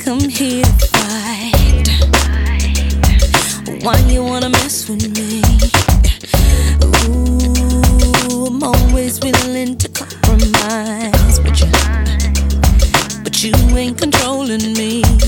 come here to fight. Why you wanna mess with me? Ooh, I'm always willing to compromise with you, but you ain't controlling me.